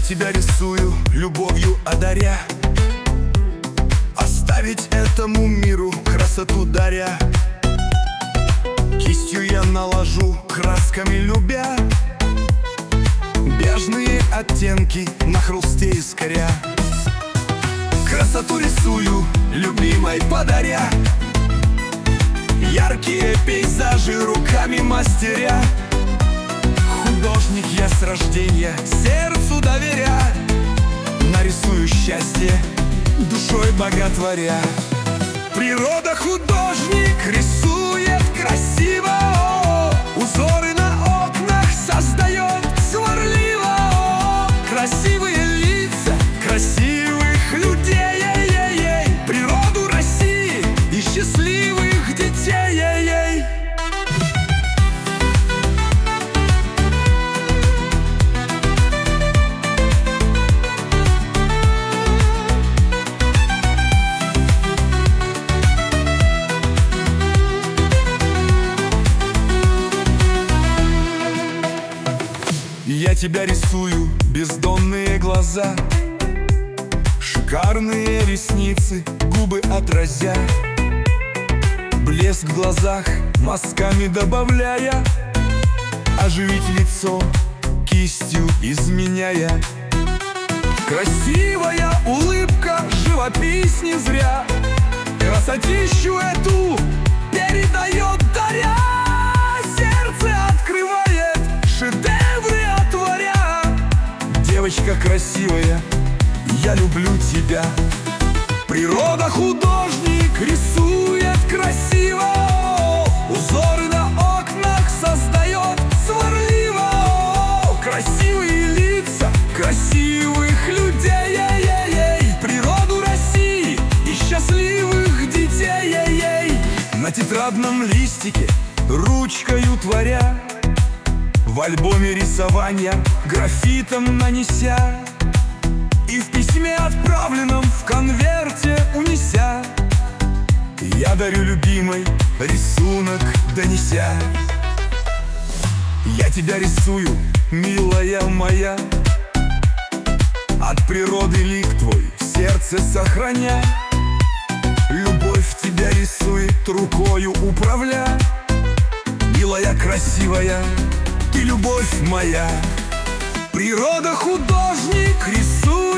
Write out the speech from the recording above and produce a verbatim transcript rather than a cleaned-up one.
тебя рисую, любовью одаря, оставить этому миру красоту даря. Кистью я наложу, красками любя, бежные оттенки на хрусте искоря. Красоту рисую, любимой подаря, яркие пейзажи руками мастеря. Художник я с рождения, сердцу доверя, нарисую счастье, душой боготворя. Природа художник рисует красиво, узоры на окнах создает сварливо. Красивые лица красивых людей, природу России и счастливых детей. Я тебя рисую, бездонные глаза, шикарные ресницы, губы отразя, блеск в глазах мазками добавляя, оживить лицо кистью изменяя. Красивая улыбка, живопись не зря, красотищу эту передает даря. Сердце открывает, шедевры отворя. Девочка красивая, я люблю тебя. Природа художник рисует красиво, узоры на окнах создает сварливо. Красивые лица красивых людей, природу России и счастливых детей. На тетрадном листике ручкою творя, в альбоме рисования графитом нанеся, и в письме, отправленном в конверте унеся, я дарю любимой рисунок донеся. Я тебя рисую, милая моя, от природы лик твой в сердце сохраня. Любовь тебя рисует, рукою управля. Милая, красивая, ты любовь моя. Природа художник рисует